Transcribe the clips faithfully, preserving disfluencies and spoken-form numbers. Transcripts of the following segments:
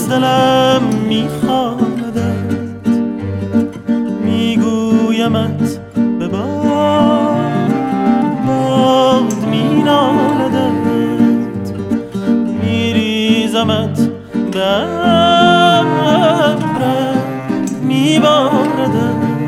از دلم میخواندت، میگویمت به باد، باد مینالدت، میریزمت به ابرم میباردت.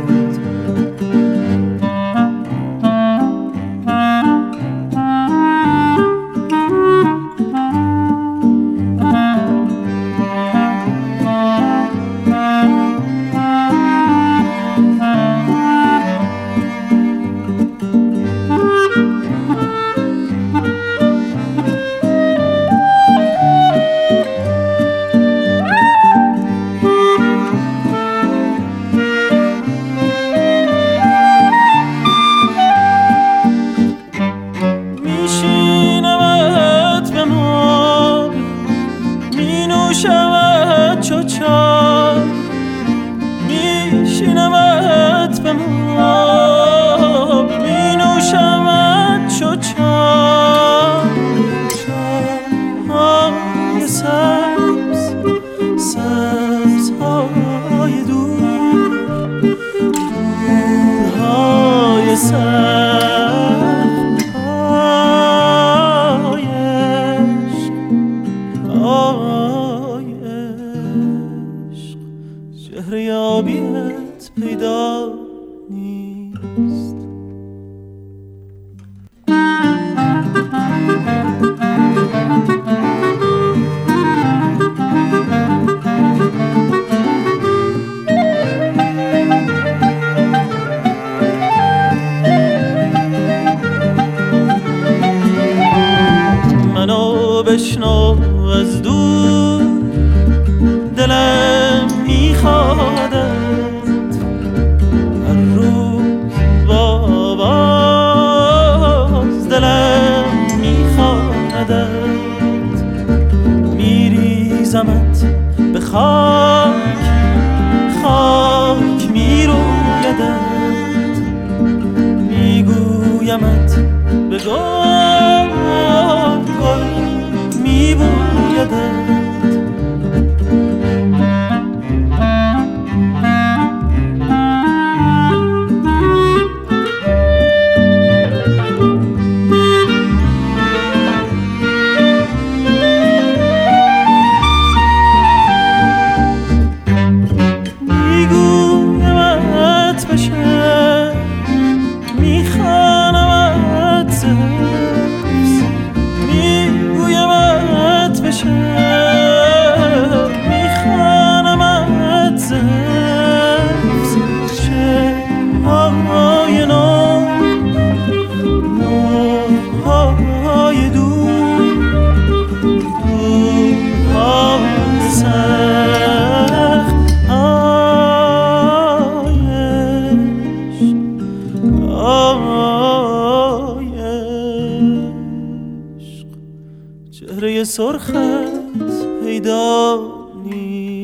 میشنمت چو چار، میشنمت به ماب، مینوشمت چو چار. چارهای سبز، سبزهای دور، دورهای سبز، های عشق، های عشق. چهره آبیت پیدا نیست. منو بشنو از دور، دلم میخوادت، هر روز با آواز دلم میخواندت، میریزمت به خاک، خاک میرویدت، میگویمت به گل، گل میبویدت. میگویمت بشه، میخوانمت سبز، میگویمت بشه، میخوانمت سبز. چهرهای نو، نوهای دور، دورهای سخت، های عشق، های عشق. چهره سرخت پیدا نیست.